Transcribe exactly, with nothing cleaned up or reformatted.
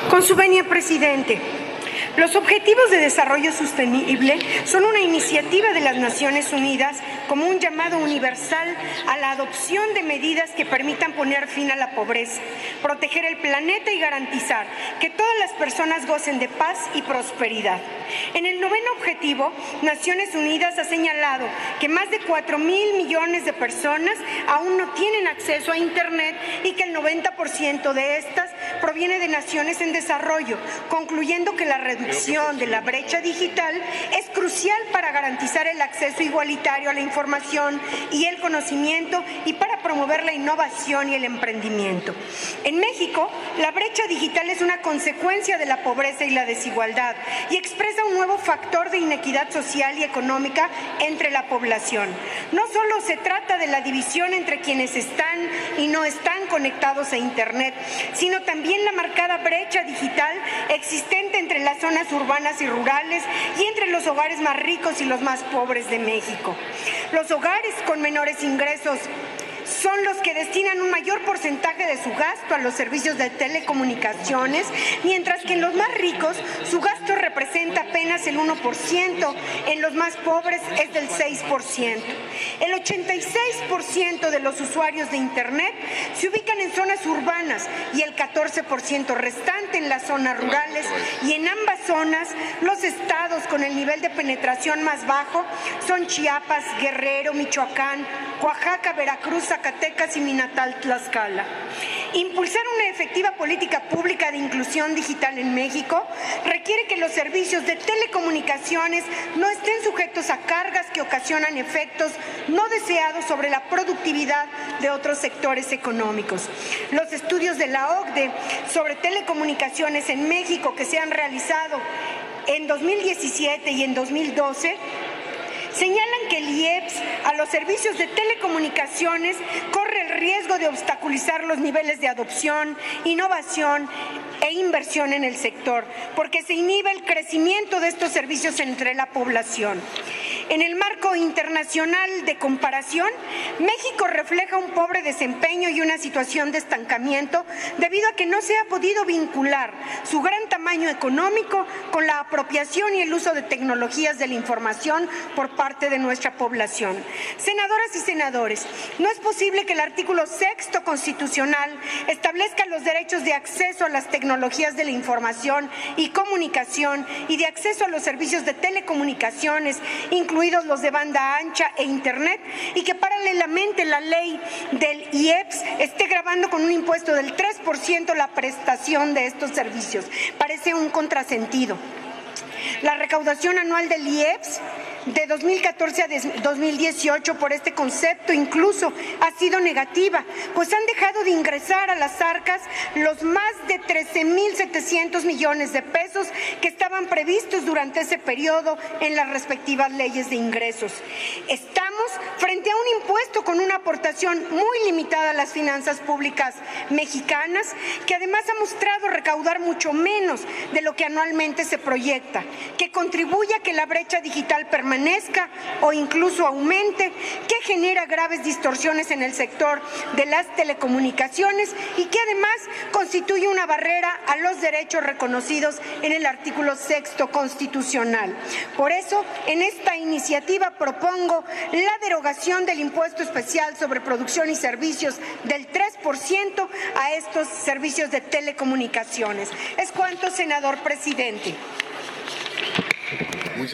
Con su venia, presidente. Los Objetivos de Desarrollo Sostenible son una iniciativa de las Naciones Unidas como un llamado universal a la adopción de medidas que permitan poner fin a la pobreza, proteger el planeta y garantizar que todas las personas gocen de paz y prosperidad. En el noveno objetivo, Naciones Unidas ha señalado que más de cuatro mil millones de personas aún no tienen acceso a Internet y que el noventa por ciento de estas proviene de naciones en desarrollo, concluyendo que la reducción de la brecha digital es crucial para garantizar el acceso igualitario a la información y el conocimiento y para promover la innovación y el emprendimiento. En México, la brecha digital es una consecuencia de la pobreza y la desigualdad y expresa un nuevo factor de inequidad social y económica entre la población. No solo se trata de la división entre quienes están y no están conectados a Internet, sino también la marcada brecha digital existente entre las zonas urbanas y rurales y entre los hogares más ricos y los más pobres de México. Los hogares con menores ingresos son los que destinan un mayor porcentaje de su gasto a los servicios de telecomunicaciones, mientras que en los más ricos su gasto representa apenas el uno por ciento, en los más pobres es del seis por ciento. El ochenta y seis por ciento de los usuarios de Internet se ubican en zonas urbanas y el catorce por ciento restante en las zonas rurales, y en ambas zonas los estados con el nivel de penetración más bajo son Chiapas, Guerrero, Michoacán, Oaxaca, Veracruz, Zacatecas y mi natal Tlaxcala. Impulsar una efectiva política pública de inclusión digital en México requiere que los servicios de telecomunicaciones no estén sujetos a cargas que ocasionan efectos no deseados sobre la productividad de otros sectores económicos. Los estudios de la O C D E sobre telecomunicaciones en México que se han realizado en dos mil diecisiete y en dos mil doce señalan que el I E P S a los servicios de telecomunicaciones corre el riesgo de obstaculizar los niveles de adopción, innovación e inversión en el sector, porque se inhibe el crecimiento de estos servicios entre la población. En el marco internacional de comparación, México refleja un pobre desempeño y una situación de estancamiento debido a que no se ha podido vincular su gran tamaño económico con la apropiación y el uso de tecnologías de la información por parte de nuestra población. Senadoras y senadores, no es posible que el artículo sexto constitucional establezca los derechos de acceso a las tecnologías de la información y comunicación y de acceso a los servicios de telecomunicaciones, incluidos los de banda ancha e Internet, y que paralelamente la ley del I E P S esté gravando con un impuesto del tres por ciento la prestación de estos servicios. Parece un contrasentido. La recaudación anual del I E P S de dos mil catorce a dos mil dieciocho por este concepto incluso ha sido negativa, pues han dejado de ingresar a las arcas los más de trece mil setecientos millones de pesos que estaban previstos durante ese periodo en las respectivas leyes de ingresos. Estamos frente a un impuesto con una aportación muy limitada a las finanzas públicas mexicanas, que además ha mostrado recaudar mucho menos de lo que anualmente se proyecta, que contribuye a que la brecha digital permanezca o incluso aumente, que genera graves distorsiones en el sector de las telecomunicaciones y que además constituye una barrera a los derechos reconocidos en el artículo sexto constitucional. Por eso, en esta iniciativa propongo la derogación del impuesto especial sobre producción y servicios del tres por ciento a estos servicios de telecomunicaciones. Es cuanto, senador presidente.